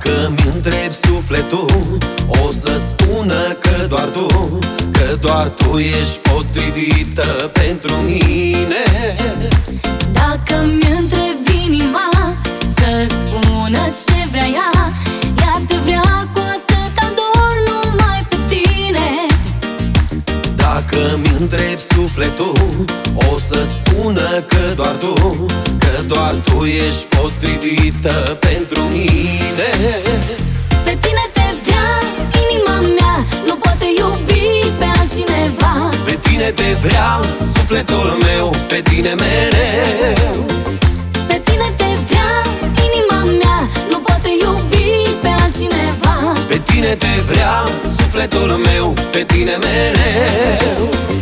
Dacă mi-ntreb sufletul, o să spună că doar tu ești potrivită pentru mine. Dacă mi-ntreb inima, să spună ce vrea ea, ea te vrea cu atâta dor numai pe tine. Dacă mi-ntreb sufletul, o să spună că doar tu ești potrivită pentru mine. Pe tine te vrea inima mea, nu poate iubi pe altcineva. Pe tine te vrea sufletul meu, pe tine mereu. Pe tine te vrea inima mea, nu poate iubi pe altcineva. Pe tine te vrea sufletul meu, pe tine mereu.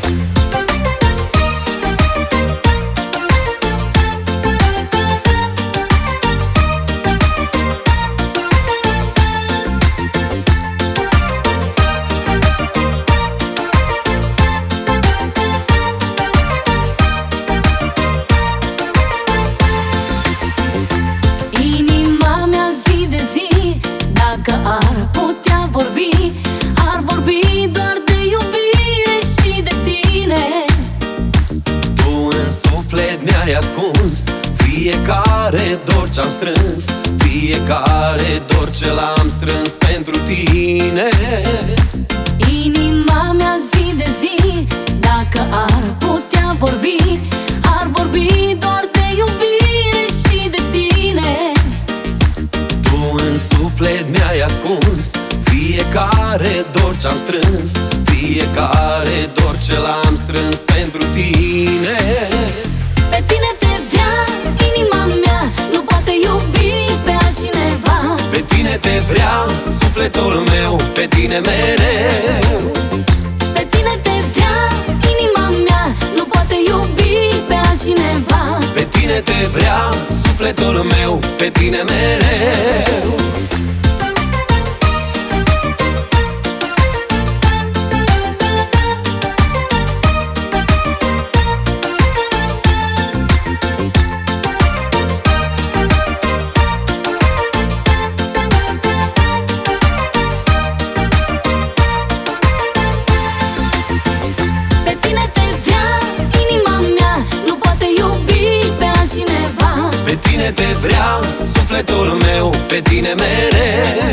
Ar putea vorbi, ar vorbi doar de iubire și de tine. Tu în suflet mi-ai ascuns fiecare dor ce-am strâns, fiecare dor ce l-am strâns pentru tine. Inima mea zi de zi, dacă ar putea vorbi, ar vorbi doar de iubire și de tine. Tu în suflet mi-ai ascuns fiecare dor ce-am strâns, fiecare dor ce l-am strâns pentru tine. Pe tine te vrea inima mea, nu poate iubi pe altcineva. Pe tine te vrea sufletul meu, pe tine mereu. Pe tine te vrea inima mea, nu poate iubi pe altcineva. Pe tine te vrea sufletul meu, pe tine mereu. Pe tine te vrea sufletul meu, pe tine mereu.